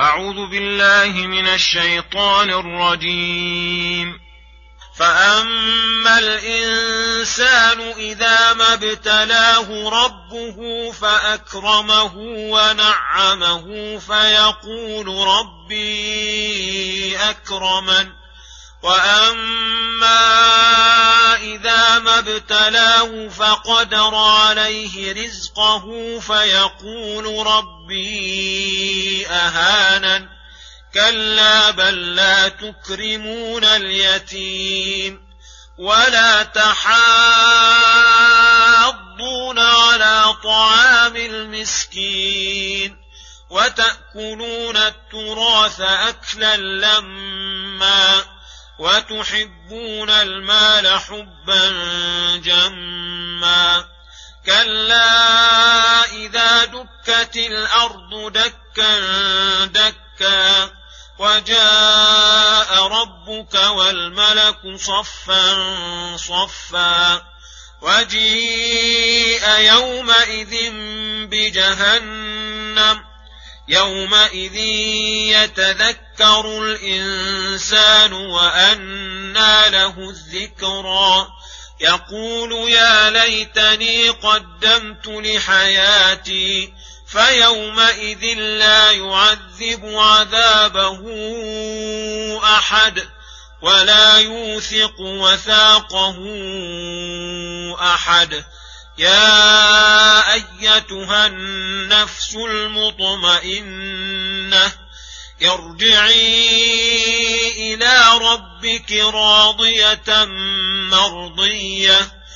أعوذ بالله من الشيطان الرجيم. فأما الإنسان إذا ما ابتلاه ربه فأكرمه ونعمه فيقول ربي أكرمن، وأما إذا ما ابتلاه فقدر عليه رزقه فيقول ربي أهانن. كلا بل لا تكرمون اليتيم ولا تحاضون على طعام المسكين وتأكلون التراث أكلا لما وتحبون المال حبا جما. كلا إذا دكت الأرض دكا دكا وجاء ربك والملك صفا صفا وجيء يومئذ بجهنم يومئذ يتذكر الإنسان وأنى له الذكرى يقول يا ليتني قدمت لحياتي فيومئذ لا يعذب عذابه أحد ولا يوثق وثاقه أحد. يا أيتها النفس المطمئنة ارجعي إلى ربك راضية مرضية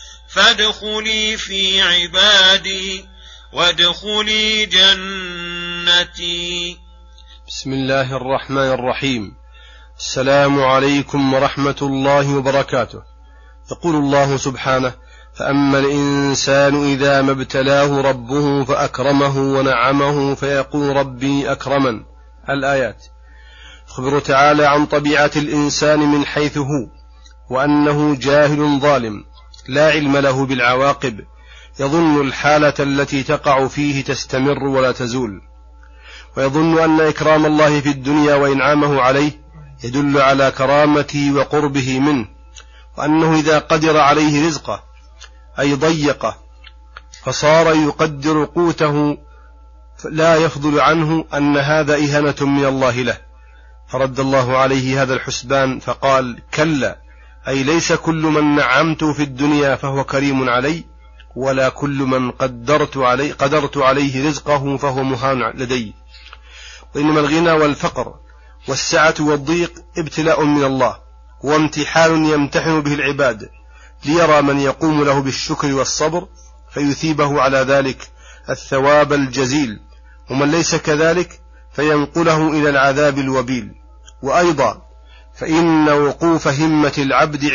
فادخلي في عبادي وادخلي جنتي. بسم الله الرحمن الرحيم. السلام عليكم ورحمة الله وبركاته. يقول الله سبحانه: فأما الإنسان إذا ما ابتلاه ربه فأكرمه ونعمه فيقول ربي أكرمن. الآيات. خبر تعالى عن طبيعة الإنسان من حيث هو، وأنه جاهل ظالم لا علم له بالعواقب، يظن الحالة التي تقع فيه تستمر ولا تزول، ويظن أن إكرام الله في الدنيا وإنعامه عليه يدل على كرامته وقربه منه، وأنه إذا قدر عليه رزقه أي ضيقه فصار يقدر قوته لا يفضل عنه أن هذا إهانة من الله له، فرد الله عليه هذا الحسبان فقال: كلا، أي ليس كل من نعمت في الدنيا فهو كريم علي، ولا كل من قدرت عليه رزقه فهو مهان لدي، وإنما الغنى والفقر والسعة والضيق ابتلاء من الله وامتحان يمتحن به العباد ليرى من يقوم له بالشكر والصبر فيثيبه على ذلك الثواب الجزيل، ومن ليس كذلك فينقله إلى العذاب الوبيل. وأيضا فإن وقوف همة العبد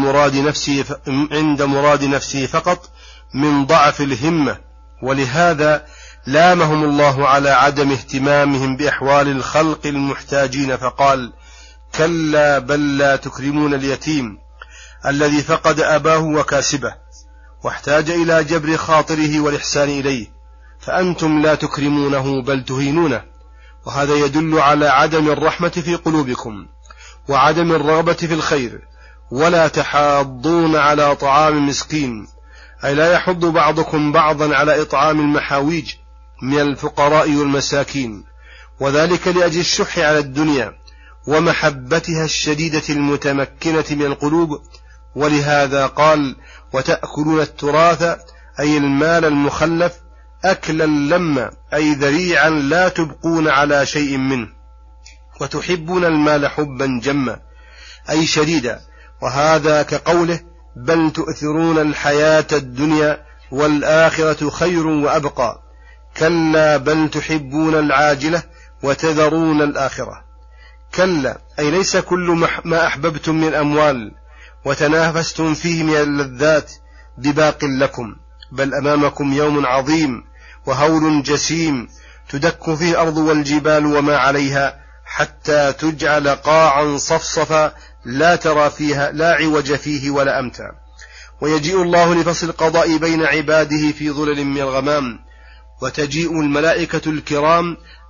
عند مراد نفسه فقط من ضعف الهمة، ولهذا لامهم الله على عدم اهتمامهم بأحوال الخلق المحتاجين فقال: كلا بل لا تكرمون اليتيم الذي فقد أباه وكاسبه واحتاج إلى جبر خاطره والإحسان إليه، فأنتم لا تكرمونه بل تهينونه، وهذا يدل على عدم الرحمة في قلوبكم وعدم الرغبة في الخير، ولا تحاضون على طعام المسكين، أي لا يحض بعضكم بعضا على إطعام المحاويج من الفقراء والمساكين، وذلك لأجل الشح على الدنيا ومحبتها الشديدة المتمكنة من القلوب. ولهذا قال: وتأكلون التراث أي المال المخلف أكلا لما، أي ذريعا لا تبقون على شيء منه، وتحبون المال حبا جما أي شديدا، وهذا كقوله: بل تؤثرون الحياة الدنيا والآخرة خير وأبقى. كلا بل تحبون العاجلة وتذرون الآخرة. كلا أي ليس كل ما أحببتم من أموال وتنافستم فيه من اللذات بباق لكم، بل أمامكم يوم عظيم وهول جسيم تدك فيه الأرض والجبال وما عليها حتى تجعل قاعا صفصفا لا ترى فيها لا عوج فيه ولا أمتع. ويجيء الله لفصل القضاء بين عباده في ظلل من الغمام، وتجيء الملائكة الكرام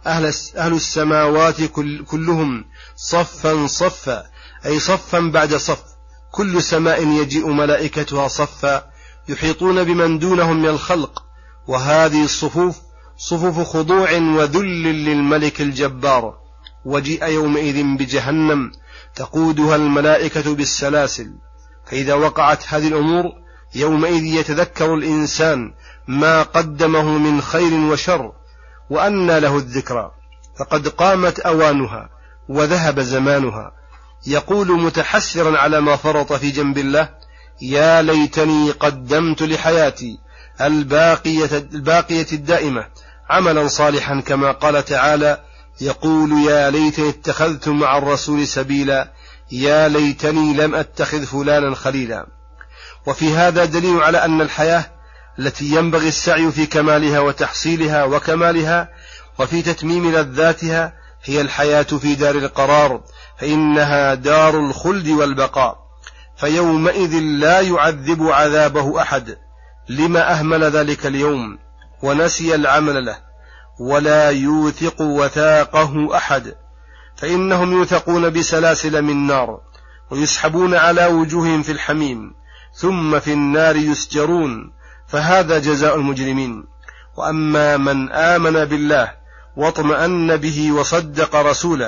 أهل السماوات كلهم صفا صفا، أي صفا بعد صف، كل سماء يجيء ملائكتها صفا يحيطون بمن دونهم من الخلق. وهذه الصفوف صفوف خضوع وذل للملك الجبار. وجيء يومئذ بجهنم تقودها الملائكة بالسلاسل. فإذا وقعت هذه الأمور يومئذ يتذكر الإنسان ما قدمه من خير وشر، وأنى له الذكرى، فقد قامت أوانها وذهب زمانها. يقول متحسرا على ما فرط في جنب الله: يا ليتني قدمت لحياتي الباقية الدائمة عملا صالحا، كما قال تعالى: يقول يا ليتني اتخذت مع الرسول سبيلا، يا ليتني لم أتخذ فلانا خليلا. وفي هذا دليل على أن الحياة التي ينبغي السعي في كمالها وتحصيلها وكمالها وفي تتميم لذاتها هي الحياة في دار القرار، فإنها دار الخلد والبقاء. فيومئذ لا يعذب عذابه أحد لما أهمل ذلك اليوم ونسي العمل له، ولا يوثق وثاقه أحد، فإنهم يوثقون بسلاسل من نار ويسحبون على وجوههم في الحميم ثم في النار يسجرون، فهذا جزاء المجرمين. وأما من آمن بالله واطمأن به وصدق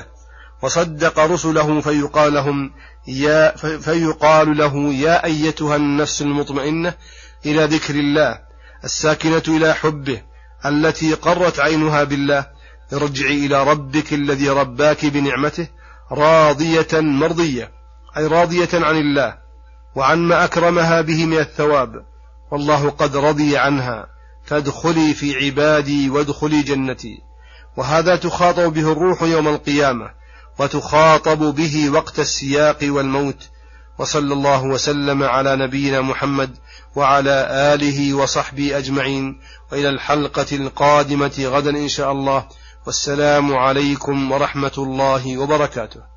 رسله فيقال له يا أيتها النفس المطمئنة إلى ذكر الله الساكنة إلى حبه التي قرت عينها بالله، ارجعي إلى ربك الذي رباك بنعمته راضية مرضية، أي راضية عن الله وعن ما أكرمها به من الثواب، والله قد رضي عنها، فادخلي في عبادي وادخلي جنتي. وهذا تخاطب به الروح يوم القيامة، وتخاطب به وقت السياق والموت. وصلى الله وسلم على نبينا محمد وعلى آله وصحبه أجمعين، وإلى الحلقة القادمة غدا إن شاء الله، والسلام عليكم ورحمة الله وبركاته.